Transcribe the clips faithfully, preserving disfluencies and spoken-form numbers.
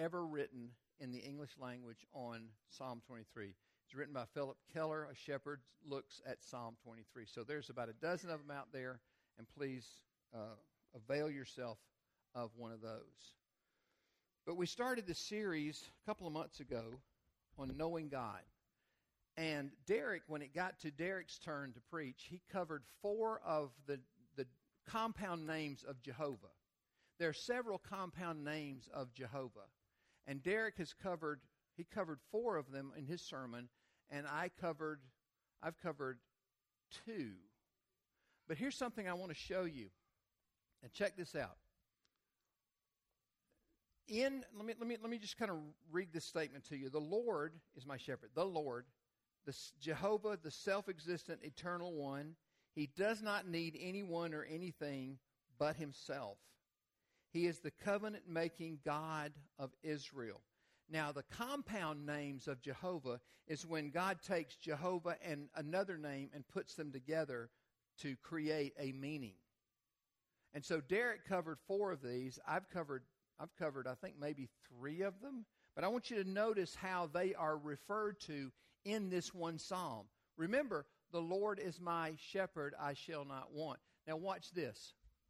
ever written in the English language on Psalm twenty-three. It's written by Philip Keller, A Shepherd Looks at Psalm twenty-three. So there's about a dozen of them out there, and please uh, avail yourself of one of those. But we started this series a couple of months ago on knowing God. And Derek, when it got to Derek's turn to preach, he covered four of the, the compound names of Jehovah. There are several compound names of Jehovah. And Derek has covered, he covered four of them in his sermon, and I covered, I've covered two. But here's something I want to show you. And check this out. In let me let me let me just kind of read this statement to you. The Lord is my shepherd. The Lord, the Jehovah, the self-existent, eternal one. He does not need anyone or anything but himself. He is the covenant-making God of Israel. Now, the compound names of Jehovah is when God takes Jehovah and another name and puts them together to create a meaning. And so Derek covered four of these. I've covered I've covered, I think, maybe three of them. But I want you to notice how they are referred to in this one psalm. Remember, the Lord is my shepherd, I shall not want. Now watch this.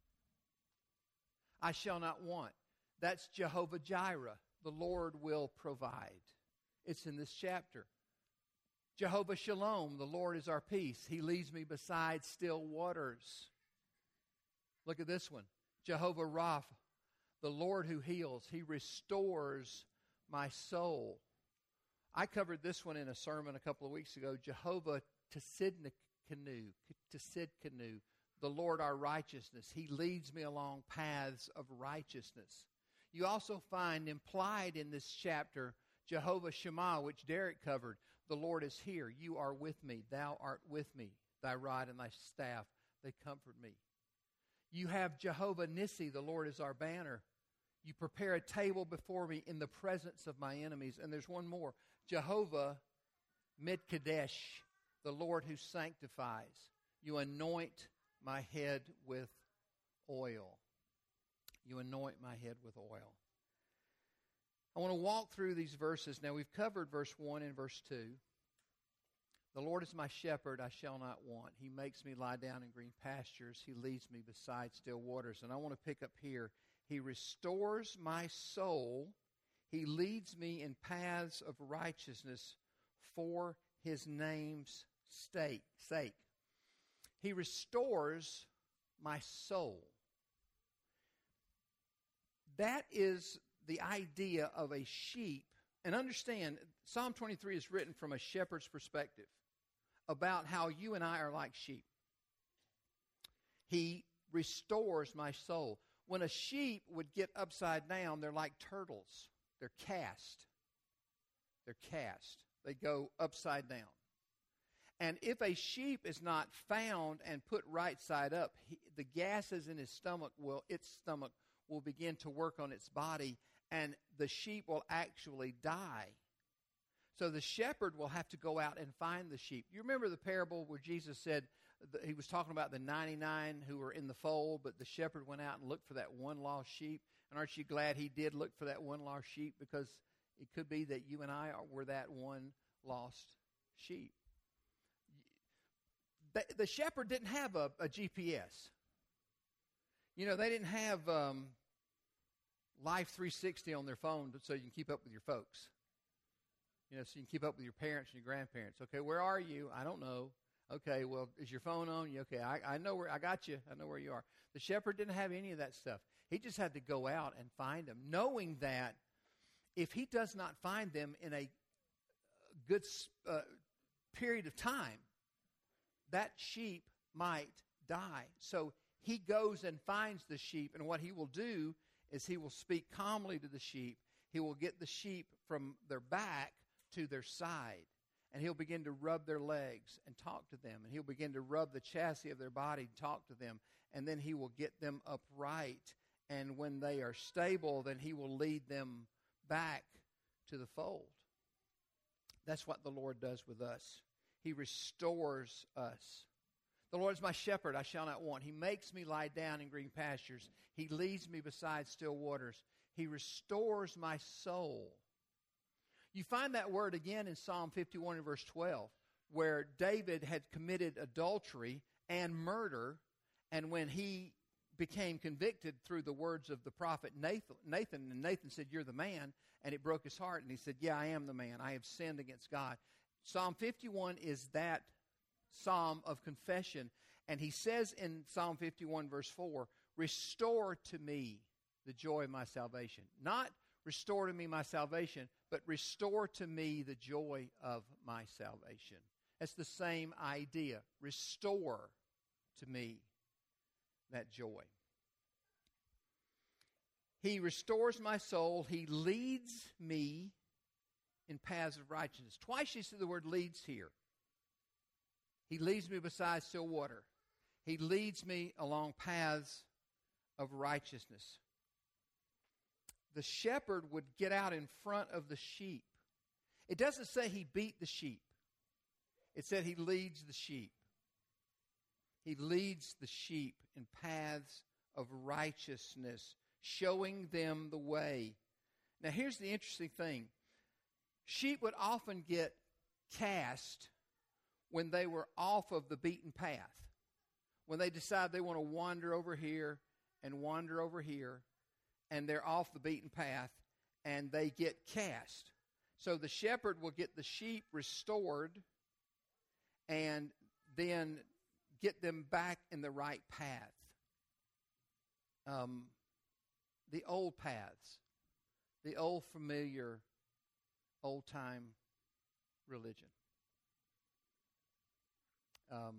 I shall not want. That's Jehovah Jireh. The Lord will provide. It's in this chapter. Jehovah Shalom. The Lord is our peace. He leads me beside still waters. Look at this one. Jehovah Rapha. The Lord who heals. He restores my soul. I covered this one in a sermon a couple of weeks ago. Jehovah Tsidkenu. Tsidkenu. The Lord our righteousness. He leads me along paths of righteousness. You also find implied in this chapter Jehovah Shammah, which Derek covered. The Lord is here. You are with me. Thou art with me. Thy rod and thy staff, they comfort me. You have Jehovah Nissi. The Lord is our banner. You prepare a table before me in the presence of my enemies. And there's one more. Jehovah Midkadesh, the Lord who sanctifies. You anoint my head with oil. You anoint my head with oil. I want to walk through these verses. Now, we've covered verse one and verse two. The Lord is my shepherd, I shall not want. He makes me lie down in green pastures. He leads me beside still waters. And I want to pick up here. He restores my soul. He leads me in paths of righteousness for his name's sake. He restores my soul. That is the idea of a sheep. And understand, Psalm twenty-three is written from a shepherd's perspective about how you and I are like sheep. He restores my soul. When a sheep would get upside down, they're like turtles. They're cast. They're cast. They go upside down. And if a sheep is not found and put right side up, he, the gases in his stomach will, its stomach will begin to work on its body, and the sheep will actually die. So the shepherd will have to go out and find the sheep. You remember the parable where Jesus said, he was talking about the ninety-nine who were in the fold, but the shepherd went out and looked for that one lost sheep. And aren't you glad he did look for that one lost sheep? Because it could be that you and I are, were that one lost sheep. The, the shepherd didn't have a, a G P S. You know, they didn't have um, Life three sixty on their phone so you can keep up with your folks. You know, so you can keep up with your parents and your grandparents. Okay, where are you? I don't know. Okay, well, is your phone on? You okay? I, I know where I got you. I know where you are. The shepherd didn't have any of that stuff. He just had to go out and find them, knowing that if he does not find them in a good uh, period of time, that sheep might die. So he goes and finds the sheep, and what he will do is he will speak calmly to the sheep. He will get the sheep from their back to their side, and he'll begin to rub their legs and talk to them, and he'll begin to rub the chassis of their body and talk to them, and then he will get them upright, and when they are stable, then he will lead them back to the fold. That's what the Lord does with us. He restores us. The Lord is my shepherd, I shall not want. He makes me lie down in green pastures. He leads me beside still waters. He restores my soul. You find that word again in Psalm fifty-one and verse twelve, where David had committed adultery and murder, and when he became convicted through the words of the prophet Nathan, Nathan, and Nathan said, "You're the man," and it broke his heart, and he said, "Yeah, I am the man. I have sinned against God." Psalm fifty-one is that psalm of confession, and he says in Psalm fifty-one verse four, "Restore to me the joy of my salvation." Not restore to me my salvation, but restore to me the joy of my salvation. That's the same idea. Restore to me that joy. He restores my soul. He leads me in paths of righteousness. Twice you see the word leads here. He leads me beside still water. He leads me along paths of righteousness. The shepherd would get out in front of the sheep. It doesn't say he beat the sheep. It said he leads the sheep. He leads the sheep in paths of righteousness, showing them the way. Now, here's the interesting thing. Sheep would often get cast when they were off of the beaten path. When they decide they want to wander over here and wander over here, and they're off the beaten path, and they get cast. So the shepherd will get the sheep restored and then get them back in the right path. Um, the old paths, the old familiar, old-time religion. Um,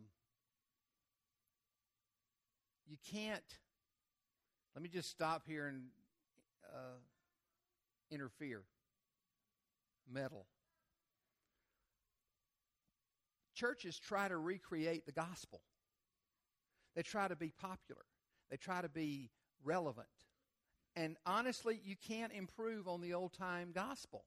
you can't, let me just stop here and uh, interfere, meddle. Churches try to recreate the gospel. They try to be popular. They try to be relevant. And honestly, you can't improve on the old-time gospel.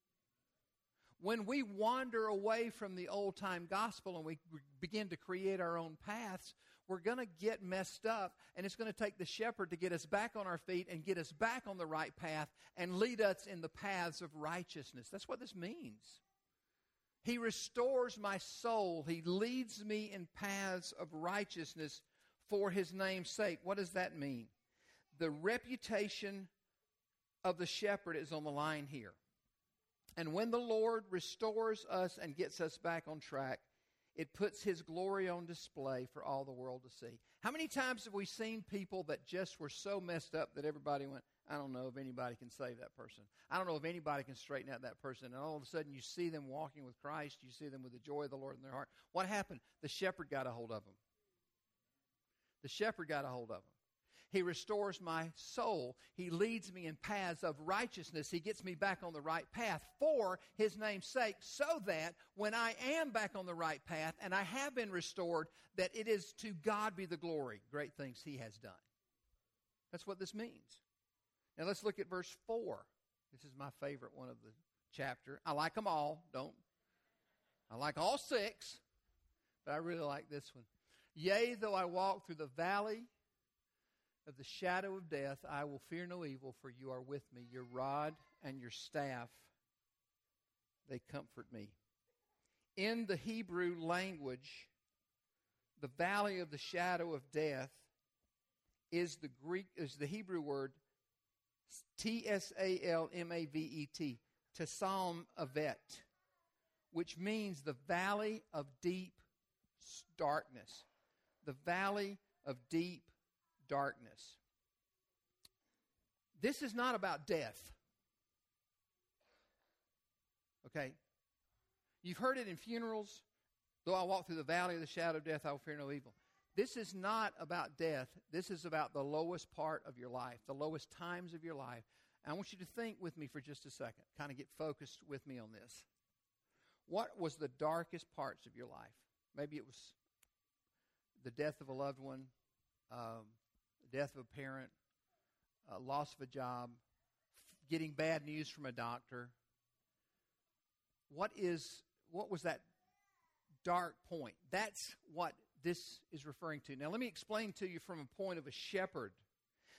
When we wander away from the old-time gospel and we begin to create our own paths, we're going to get messed up, and it's going to take the shepherd to get us back on our feet and get us back on the right path and lead us in the paths of righteousness. That's what this means. He restores my soul. He leads me in paths of righteousness for his name's sake. What does that mean? The reputation of the shepherd is on the line here. And when the Lord restores us and gets us back on track, it puts his glory on display for all the world to see. How many times have we seen people that just were so messed up that everybody went, I don't know if anybody can save that person. I don't know if anybody can straighten out that person. And all of a sudden you see them walking with Christ. You see them with the joy of the Lord in their heart. What happened? The shepherd got a hold of them. The shepherd got a hold of them. He restores my soul. He leads me in paths of righteousness. He gets me back on the right path for his name's sake, so that when I am back on the right path and I have been restored, that it is to God be the glory, great things he has done. That's what this means. Now let's look at verse four. This is my favorite one of the chapter. I like them all. Don't. I like all six, but I really like this one. Yea, though I walk through the valley of the shadow of death, I will fear no evil, for you are with me. Your rod and your staff, they comfort me. In the Hebrew language, the valley of the shadow of death is the Greek is the Hebrew word T S A L M A V E T, Tsalm Avet, which means the valley of deep darkness. The valley of deep darkness. This is not about death. Okay? You've heard it in funerals. Though I walk through the valley of the shadow of death, I will fear no evil. This is not about death. This is about the lowest part of your life, the lowest times of your life. And I want you to think with me for just a second. Kind of get focused with me on this. What was the darkest parts of your life? Maybe it was the death of a loved one, um, the death of a parent, uh, loss of a job, f- getting bad news from a doctor. What is what was that dark point? That's what this is referring to. Now, let me explain to you from a point of a shepherd.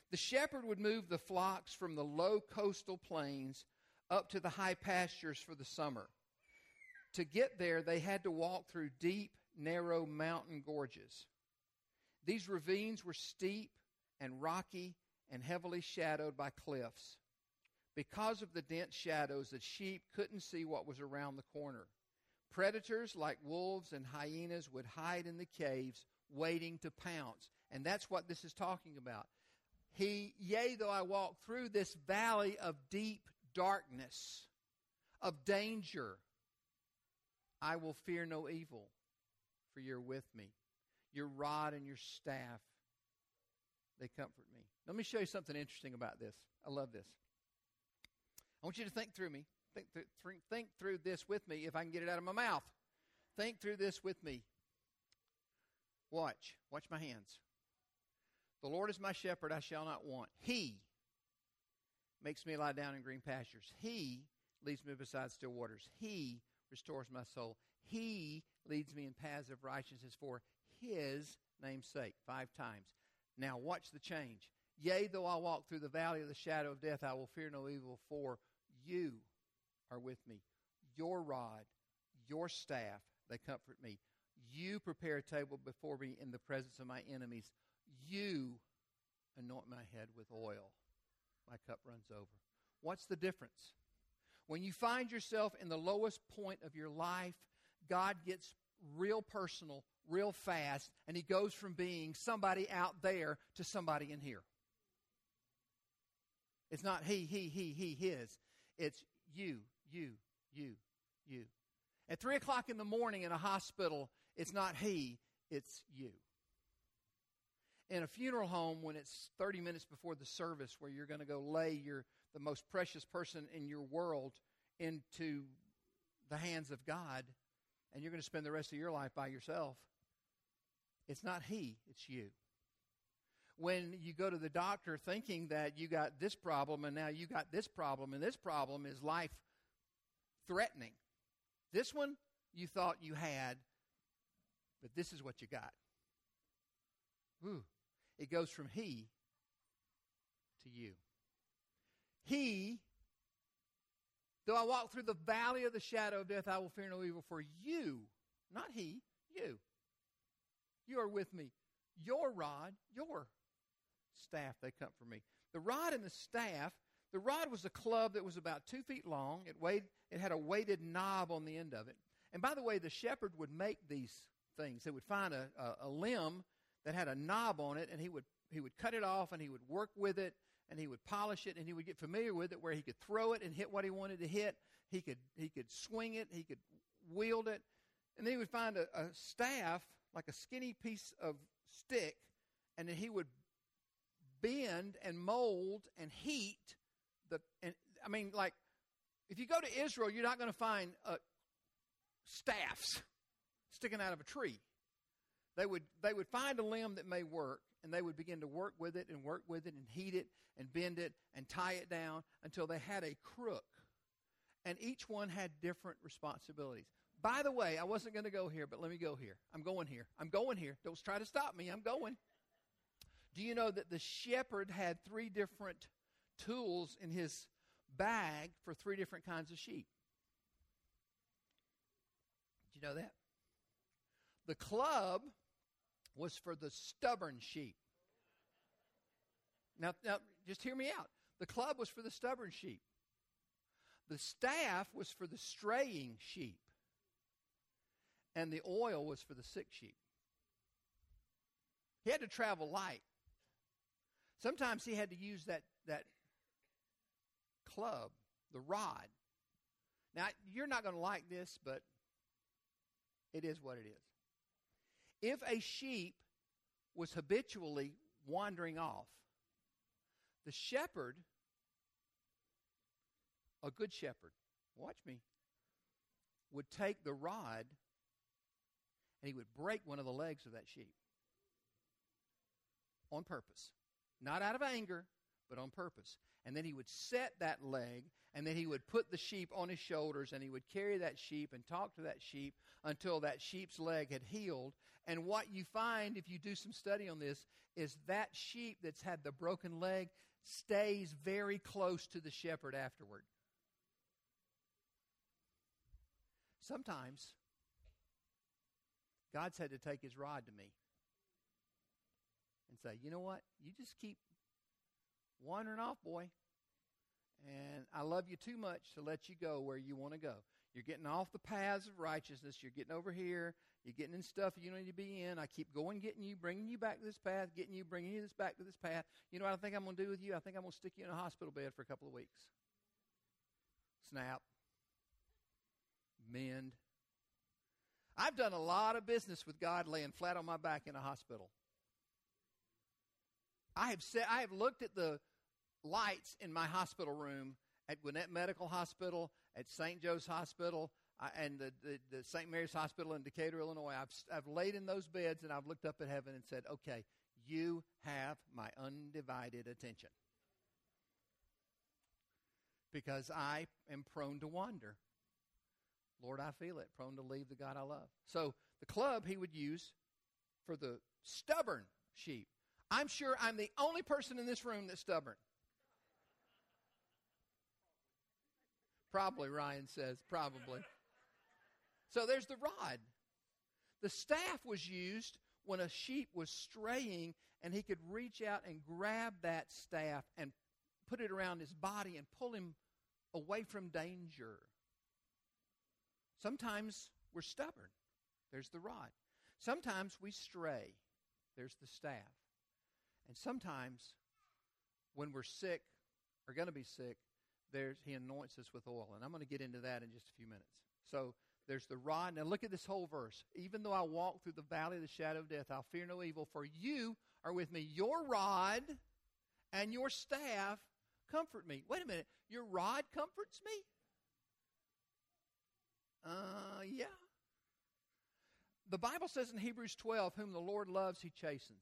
The shepherd would move the flocks from the low coastal plains up to the high pastures for the summer. To get there, they had to walk through deep, narrow mountain gorges. These ravines were steep and rocky and heavily shadowed by cliffs. Because of the dense shadows, the sheep couldn't see what was around the corner. Predators like wolves and hyenas would hide in the caves, waiting to pounce. And that's what this is talking about. He, yea, though I walk through this valley of deep darkness, of danger, I will fear no evil, for you're with me. Your rod and your staff, they comfort me. Let me show you something interesting about this. I love this. I want you to think through me. Think, th- th- think through this with me if I can get it out of my mouth. Think through this with me. Watch. Watch my hands. The Lord is my shepherd, I shall not want. He makes me lie down in green pastures. He leads me beside still waters. He restores my soul. He leads me in paths of righteousness for His name's sake. Five times. Now watch the change. Yea, though I walk through the valley of the shadow of death, I will fear no evil, for you are with me. Your rod, your staff, they comfort me. You prepare a table before me in the presence of my enemies. You anoint my head with oil. My cup runs over. What's the difference? When you find yourself in the lowest point of your life, God gets real personal, real fast, and He goes from being somebody out there to somebody in here. It's not he, he, he, he, his. It's you, you, you, you. At three o'clock in the morning in a hospital, it's not he, it's you. In a funeral home, when it's thirty minutes before the service where you're going to go lay your the most precious person in your world into the hands of God, and you're going to spend the rest of your life by yourself, it's not he, it's you. When you go to the doctor thinking that you got this problem and now you got this problem, and this problem is life-threatening. This one you thought you had, but this is what you got. Ooh. It goes from he to you. He, though I walk through the valley of the shadow of death, I will fear no evil, for you, not he, you. You are with me. Your rod, your staff, they comfort me. The rod and the staff, the rod was a club that was about two feet long. It weighed, it had a weighted knob on the end of it. And by the way, the shepherd would make these things. They would find a, a, a limb that had a knob on it, and he would he would cut it off, and he would work with it, and he would polish it, and he would get familiar with it where he could throw it and hit what he wanted to hit. He could he could swing it, he could wield it, and then he would find a, a staff, like a skinny piece of stick, and then he would bend and mold and heat the. And I mean, like, if you go to Israel, you're not going to find uh, staffs sticking out of a tree. They would they would find a limb that may work, and they would begin to work with it and work with it and heat it and bend it and tie it down until they had a crook. And each one had different responsibilities. By the way, I wasn't going to go here, but let me go here. I'm going here. I'm going here. Don't try to stop me. I'm going. Do you know that the shepherd had three different tools in his bag for three different kinds of sheep? Did you know that? The club was for the stubborn sheep. Now, now, just hear me out. The club was for the stubborn sheep. The staff was for the straying sheep. And the oil was for the sick sheep. He had to travel light. Sometimes he had to use that, that club, the rod. Now, you're not going to like this, but it is what it is. If a sheep was habitually wandering off, the shepherd, a good shepherd, watch me, would take the rod and he would break one of the legs of that sheep on purpose. Not out of anger, but on purpose. And then he would set that leg, and then he would put the sheep on his shoulders, and he would carry that sheep and talk to that sheep until that sheep's leg had healed. And what you find, if you do some study on this, is that sheep that's had the broken leg stays very close to the shepherd afterward. Sometimes, God's had to take his rod to me and say, you know what? You just keep wandering off, boy. And I love you too much to let you go where you want to go. You're getting off the paths of righteousness. You're getting over here. You're getting in stuff you don't need to be in. I keep going, getting you, bringing you back to this path, getting you, bringing you this back to this path. You know what I think I'm going to do with you? I think I'm going to stick you in a hospital bed for a couple of weeks. Snap. Mend. I've done a lot of business with God laying flat on my back in a hospital. I have said, I have looked at the lights in my hospital room at Gwinnett Medical Hospital, at Saint Joe's Hospital, uh, and the, the, the Saint Mary's Hospital in Decatur, Illinois. I've, I've laid in those beds, and I've looked up at heaven and said, okay, you have my undivided attention. Because I am prone to wander. Lord, I feel it, prone to leave the God I love. So the club he would use for the stubborn sheep. I'm sure I'm the only person in this room that's stubborn. Probably, Ryan says, probably. So there's the rod. The staff was used when a sheep was straying, and he could reach out and grab that staff and put it around his body and pull him away from danger. Sometimes we're stubborn. There's the rod. Sometimes we stray. There's the staff. And sometimes when we're sick or going to be sick, there's he anoints us with oil. And I'm going to get into that in just a few minutes. So there's the rod. Now look at this whole verse. Even though I walk through the valley of the shadow of death, I'll fear no evil, for you are with me. Your rod and your staff comfort me. Wait a minute. Your rod comforts me? Uh, yeah. The Bible says in Hebrews twelve, whom the Lord loves, he chastens.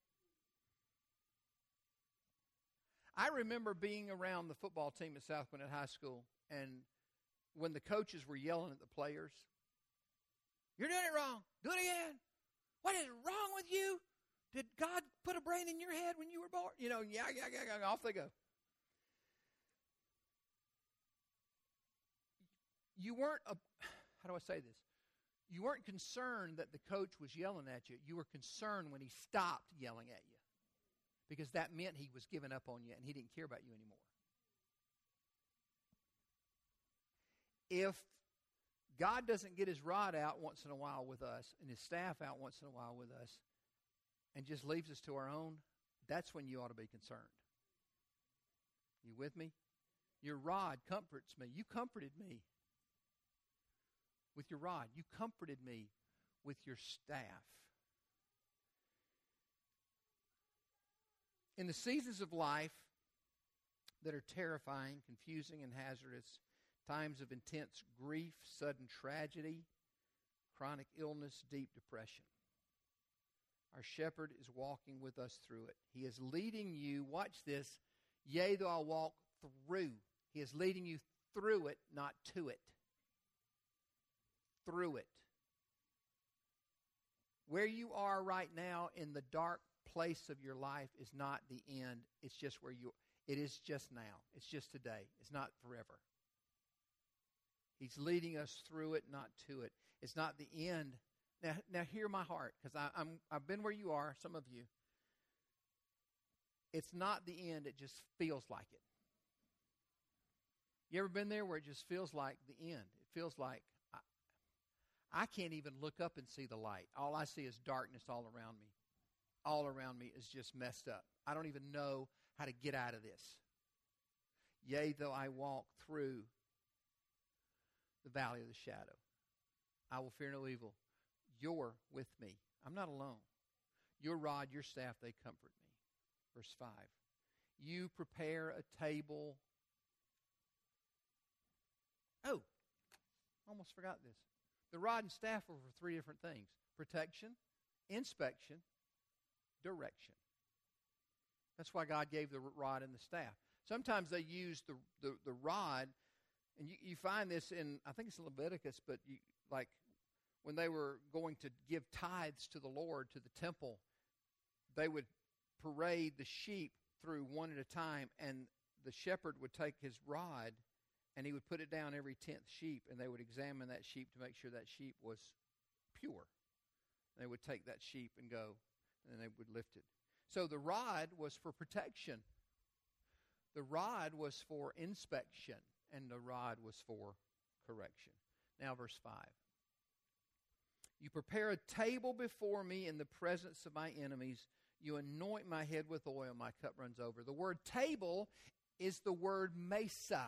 I remember being around the football team at South Gwinnett High School, and when the coaches were yelling at the players, you're doing it wrong. Do it again. What is wrong with you? Did God put a brain in your head when you were born? You know, yeah, yeah, yeah, yeah, off they go. You weren't, a, how do I say this? You weren't concerned that the coach was yelling at you. You were concerned when he stopped yelling at you, because that meant he was giving up on you and he didn't care about you anymore. If God doesn't get his rod out once in a while with us and his staff out once in a while with us and just leaves us to our own, that's when you ought to be concerned. You with me? Your rod comforts me. You comforted me with your rod. You comforted me with your staff. In the seasons of life that are terrifying, confusing, and hazardous, times of intense grief, sudden tragedy, chronic illness, deep depression, our shepherd is walking with us through it. He is leading you, watch this, yea, though I walk through. He is leading you through it, not to it. Through it. Where you are right now in the dark place of your life is not the end. It's just where you, it is just now. It's just today. It's not forever. He's leading us through it, not to it. It's not the end. Now, now hear my heart, because I'm I've been where you are, some of you. It's not the end. It just feels like it. You ever been there where it just feels like the end? It feels like I, I can't even look up and see the light. All I see is darkness all around me. All around me is just messed up. I don't even know how to get out of this. Yea, though I walk through the valley of the shadow, I will fear no evil. You're with me. I'm not alone. Your rod, your staff, they comfort me. Verse five. You prepare a table. Oh, almost forgot this. The rod and staff were for three different things: protection, inspection, direction. That's why God gave the rod and the staff. Sometimes they use the, the, the rod, and you, you find this in, I think it's Leviticus, but you, like when they were going to give tithes to the Lord, to the temple, they would parade the sheep through one at a time, and the shepherd would take his rod, and he would put it down every tenth sheep, and they would examine that sheep to make sure that sheep was pure. They would take that sheep and go, and they would lift it. So the rod was for protection. The rod was for inspection, and the rod was for correction. Now verse five. You prepare a table before me in the presence of my enemies. You anoint my head with oil, my cup runs over. The word table is the word mesa.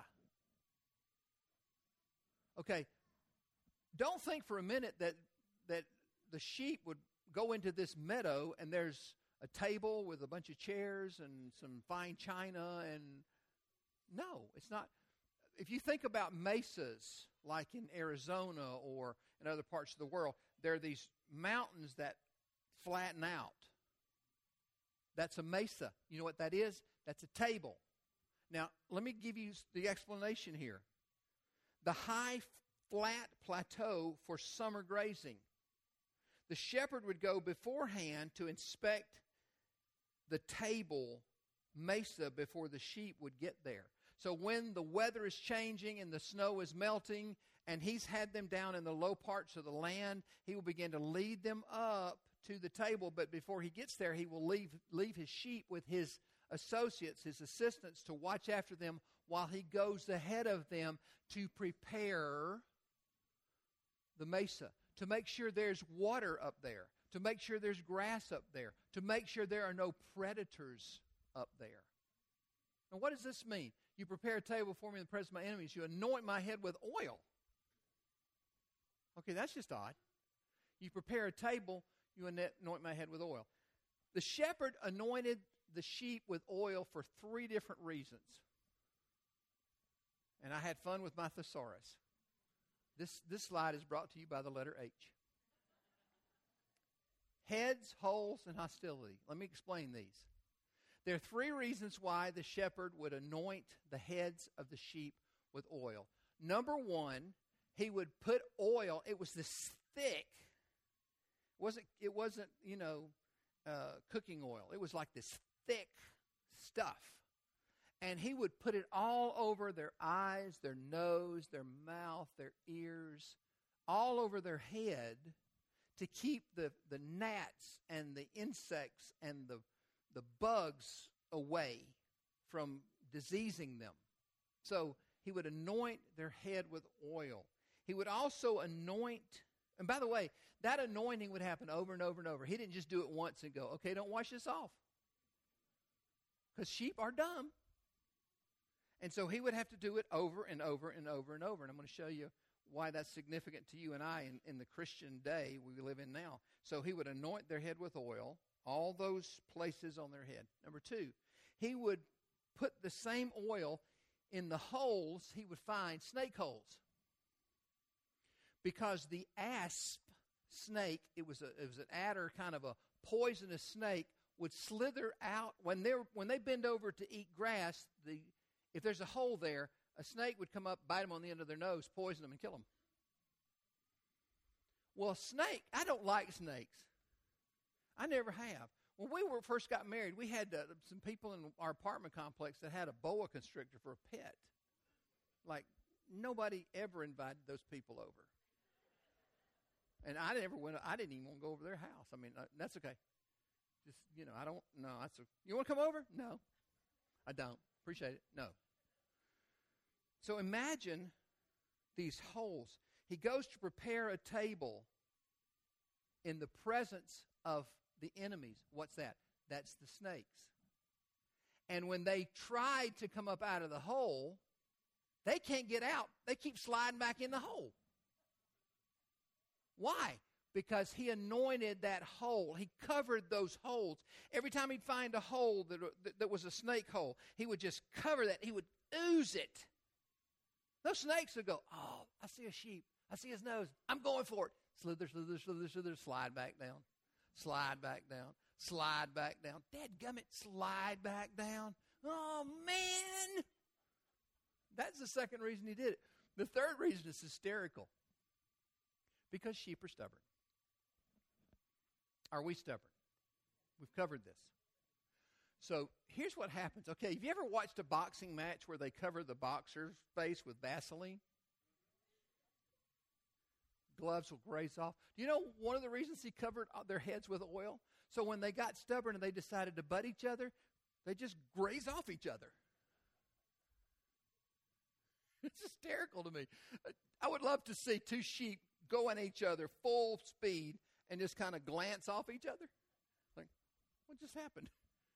Okay, don't think for a minute that that the sheep would go into this meadow and there's a table with a bunch of chairs and some fine china, and no, it's not. If you think about mesas like in Arizona or in other parts of the world, there are these mountains that flatten out. That's a mesa. You know what that is? That's a table. Now, let me give you the explanation here. The high, flat plateau for summer grazing. The shepherd would go beforehand to inspect the table mesa before the sheep would get there. So when the weather is changing and the snow is melting and he's had them down in the low parts of the land, he will begin to lead them up to the table. But before he gets there, he will leave, leave his sheep with his associates, his assistants, to watch after them while he goes ahead of them to prepare the mesa, to make sure there's water up there, to make sure there's grass up there, to make sure there are no predators up there. Now, what does this mean? You prepare a table for me in the presence of my enemies. You anoint my head with oil. Okay, that's just odd. You prepare a table, you anoint my head with oil. The shepherd anointed the sheep with oil for three different reasons. And I had fun with my thesaurus. This, this slide is brought to you by the letter H. Heads, holes, and hostility. Let me explain these. There are three reasons why the shepherd would anoint the heads of the sheep with oil. Number one, he would put oil. It was this thick. It wasn't, it wasn't, you know, uh, cooking oil. It was like this thick stuff. And he would put it all over their eyes, their nose, their mouth, their ears, all over their head to keep the, the gnats and the insects and the the bugs away from diseasing them. So he would anoint their head with oil. He would also anoint, and by the way, that anointing would happen over and over and over. He didn't just do it once and go, okay, don't wash this off. Because sheep are dumb. And so he would have to do it over and over and over and over. And I'm going to show you why that's significant to you and I in, in the Christian day we live in now. So he would anoint their head with oil, all those places on their head. Number two, he would put the same oil in the holes he would find, snake holes. Because the asp snake, it was a it was an adder, kind of a poisonous snake, would slither out. When they when they bend over to eat grass, the if there's a hole there, a snake would come up, bite them on the end of their nose, poison them, and kill them. Well, a snake, I don't like snakes. I never have. When we were first got married, we had uh, some people in our apartment complex that had a boa constrictor for a pet. Like, nobody ever invited those people over. And I never went, I didn't even want to go over their house. I mean, uh, that's okay. Just, you know, I don't, no, that's, a, you want to come over? No. I don't. Appreciate it. No. So imagine these holes. He goes to prepare a table in the presence of the enemies. What's that? That's the snakes. And when they tried to come up out of the hole, they can't get out. They keep sliding back in the hole. Why? Because he anointed that hole. He covered those holes. Every time he'd find a hole that, that, that was a snake hole, he would just cover that. He would ooze it. Those snakes would go, oh, I see a sheep. I see his nose. I'm going for it. Slither, slither, slither, slither, slide back down. Slide back down. Slide back down. Dadgummit, slide back down. Oh, man. That's the second reason he did it. The third reason is hysterical. Because sheep are stubborn. Are we stubborn? We've covered this. So here's what happens. Okay, have you ever watched a boxing match where they cover the boxer's face with Vaseline? Gloves will graze off. Do you know one of the reasons he covered their heads with oil? So when they got stubborn and they decided to butt each other, they just graze off each other. It's hysterical to me. I would love to see two sheep go at each other full speed and just kind of glance off each other. Like, what just happened?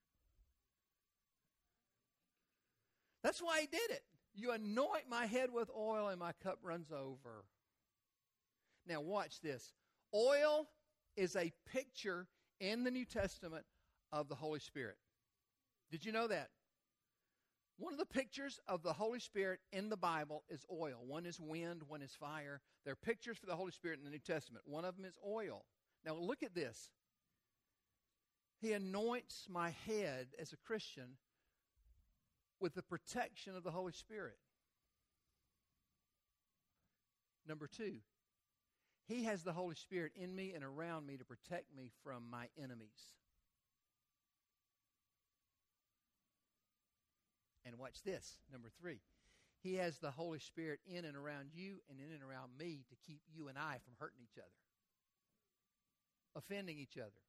That's why he did it. You anoint my head with oil and my cup runs over. Now watch this. Oil is a picture in the New Testament of the Holy Spirit. Did you know that? One of the pictures of the Holy Spirit in the Bible is oil. One is wind, one is fire. There are pictures for the Holy Spirit in the New Testament. One of them is oil. Now look at this. He anoints my head as a Christian with the protection of the Holy Spirit. Number two, He has the Holy Spirit in me and around me to protect me from my enemies. And watch this, number three. He has the Holy Spirit in and around you and in and around me to keep you and I from hurting each other, offending each other,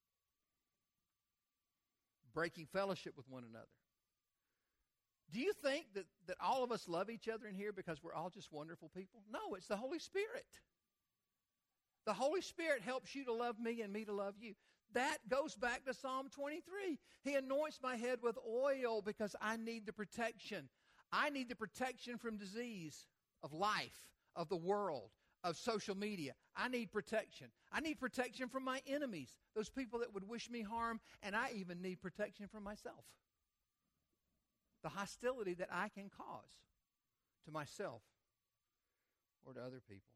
breaking fellowship with one another. Do you think that, that all of us love each other in here because we're all just wonderful people? No, it's the Holy Spirit. The Holy Spirit helps you to love me and me to love you. That goes back to Psalm twenty-three. He anoints my head with oil because I need the protection. I need the protection from disease, of life, of the world, of social media. I need protection. I need protection from my enemies, those people that would wish me harm, and I even need protection from myself. The hostility that I can cause to myself or to other people.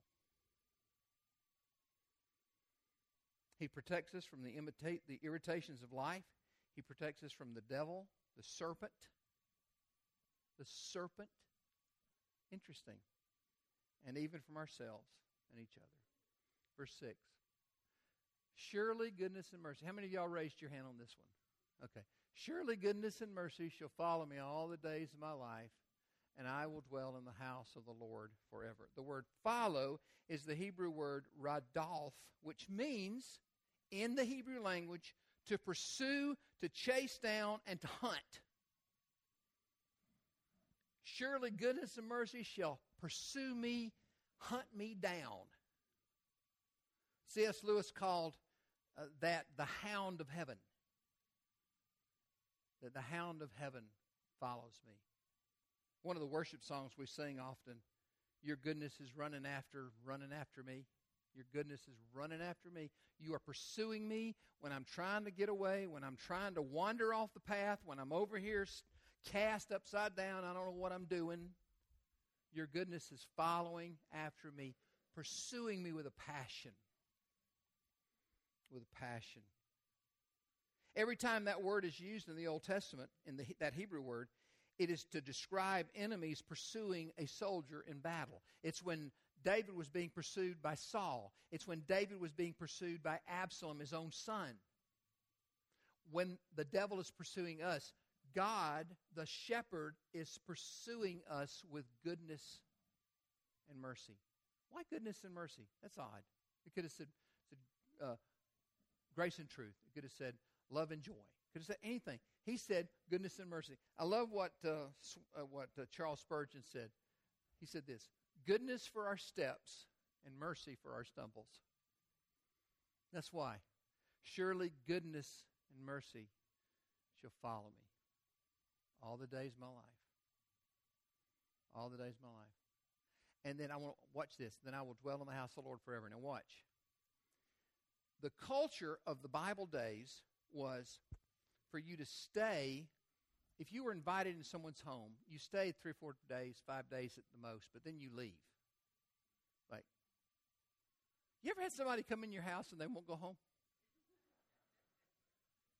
He protects us from the imitate the irritations of life. He protects us from the devil, the serpent. The serpent. Interesting. And even from ourselves and each other. Verse six. Surely goodness and mercy. How many of y'all raised your hand on this one? Okay. Surely goodness and mercy shall follow me all the days of my life, and I will dwell in the house of the Lord forever. The word follow is the Hebrew word radalf, which means, in the Hebrew language, to pursue, to chase down, and to hunt. Surely goodness and mercy shall pursue me, hunt me down. C S Lewis called uh, that the hound of heaven. That the hound of heaven follows me. One of the worship songs we sing often, your goodness is running after, running after me. Your goodness is running after me. You are pursuing me when I'm trying to get away, when I'm trying to wander off the path, when I'm over here cast upside down, I don't know what I'm doing. Your goodness is following after me, pursuing me with a passion. With a passion. Every time that word is used in the Old Testament, in the, that Hebrew word, it is to describe enemies pursuing a soldier in battle. It's when David was being pursued by Saul. It's when David was being pursued by Absalom, his own son. When the devil is pursuing us, God, the shepherd, is pursuing us with goodness and mercy. Why goodness and mercy? That's odd. It could have said, said uh, grace and truth. It could have said love and joy. Could have said anything. He said goodness and mercy. I love what uh, uh, what uh, Charles Spurgeon said. He said this: goodness for our steps and mercy for our stumbles. That's why. Surely goodness and mercy shall follow me all the days of my life. All the days of my life. And then I want to watch this. Then I will dwell in the house of the Lord forever. Now watch. The culture of the Bible days was for you to stay. If you were invited in someone's home, you stayed three or four days, five days at the most, but then you leave. Like, you ever had somebody come in your house and they won't go home?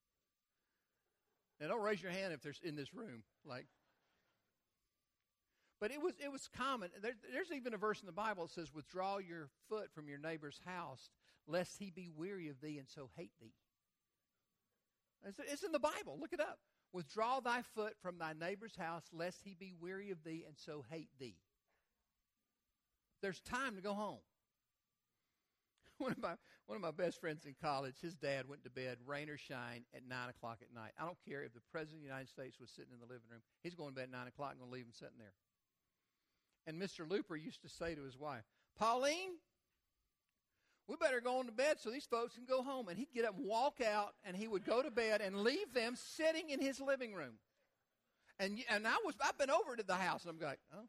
Now, don't raise your hand if they're in this room. Like, But it was it was common. There, there's even a verse in the Bible that says, withdraw your foot from your neighbor's house, lest he be weary of thee and so hate thee. It's, it's in the Bible. Look it up. Withdraw thy foot from thy neighbor's house, lest he be weary of thee and so hate thee. There's time to go home. One of my one of my best friends in college, his dad went to bed, rain or shine, at nine o'clock at night. I don't care if the President of the United States was sitting in the living room. He's going to bed at nine o'clock and going to leave him sitting there. And Mister Looper used to say to his wife, Pauline, we better go on to bed so these folks can go home. And he'd get up and walk out, and he would go to bed and leave them sitting in his living room. And and I was I've been over to the house, and I'm like, oh,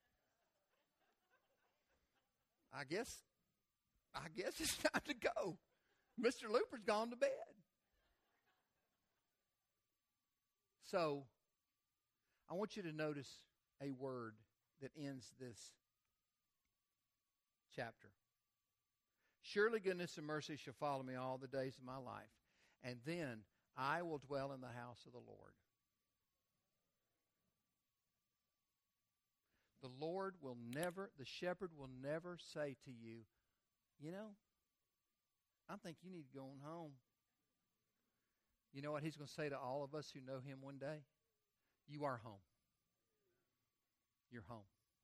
I guess, I guess it's time to go. Mister Looper's gone to bed. So, I want you to notice a word that ends this chapter. Surely goodness and mercy shall follow me all the days of my life, and then I will dwell in the house of the Lord. The Lord will never, the shepherd will never say to you, you know, I think you need to go on home. You know what he's going to say to all of us who know him one day? You are home. You're home.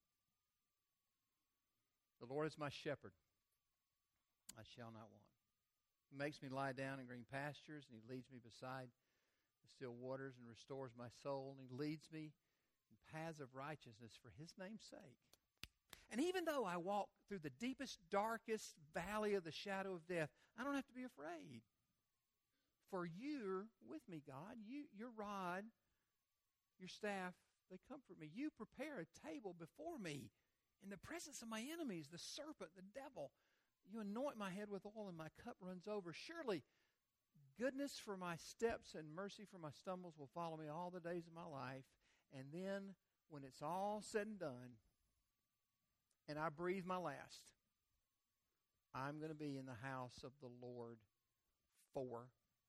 The Lord is my shepherd. I shall not want. He makes me lie down in green pastures, and he leads me beside the still waters and restores my soul, and he leads me in paths of righteousness for his name's sake. And even though I walk through the deepest, darkest valley of the shadow of death, I don't have to be afraid. For you're with me, God. You, your rod, your staff, they comfort me. You prepare a table before me in the presence of my enemies, the serpent, the devil. You anoint my head with oil, and my cup runs over. Surely goodness for my steps and mercy for my stumbles will follow me all the days of my life. And then when it's all said and done, and I breathe my last, I'm going to be in the house of the Lord forever.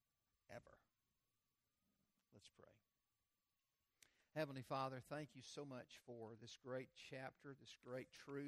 Let's pray. Heavenly Father, thank you so much for this great chapter, this great truth.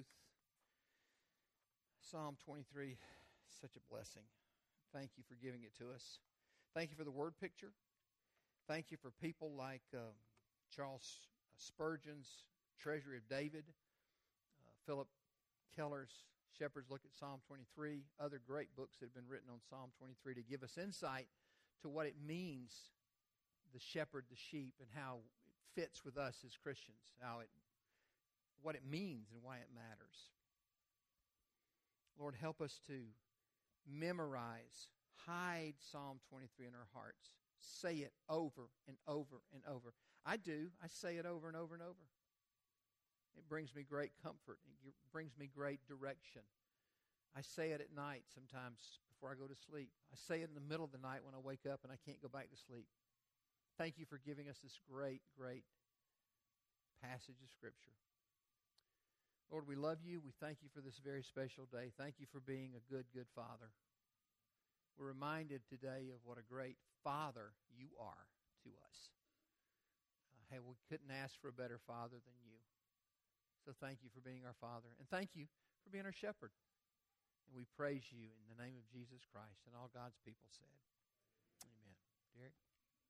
Psalm twenty-three, such a blessing. Thank you for giving it to us. Thank you for the word picture. Thank you for people like uh, Charles Spurgeon's Treasury of David, uh, Philip Keller's Shepherds Look at Psalm twenty-three, other great books that have been written on Psalm twenty-three to give us insight to what it means, the shepherd, the sheep, and how it fits with us as Christians, how it, what it means and why it matters. Lord, help us to memorize, hide Psalm twenty-three in our hearts. Say it over and over and over. I do. I say it over and over and over. It brings me great comfort. It brings me great direction. I say it at night sometimes before I go to sleep. I say it in the middle of the night when I wake up and I can't go back to sleep. Thank you for giving us this great, great passage of Scripture. Lord, we love you. We thank you for this very special day. Thank you for being a good, good Father. We're reminded today of what a great Father you are to us. Uh, hey, we couldn't ask for a better Father than you. So thank you for being our Father. And thank you for being our shepherd. And we praise you in the name of Jesus Christ. And all God's people said, amen. Derek?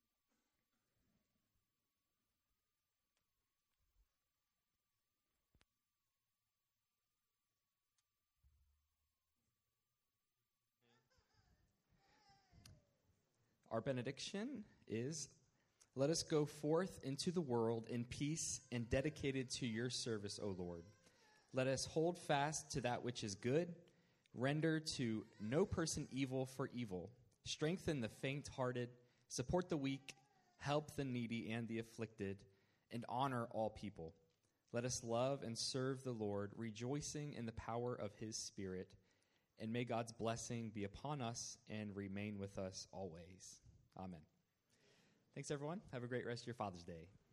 Our benediction is, let us go forth into the world in peace and dedicated to your service, O Lord. Let us hold fast to that which is good, render to no person evil for evil, strengthen the faint-hearted, support the weak, help the needy and the afflicted, and honor all people. Let us love and serve the Lord, rejoicing in the power of his Spirit, and may God's blessing be upon us and remain with us always. Amen. Thanks, everyone. Have a great rest of your Father's Day.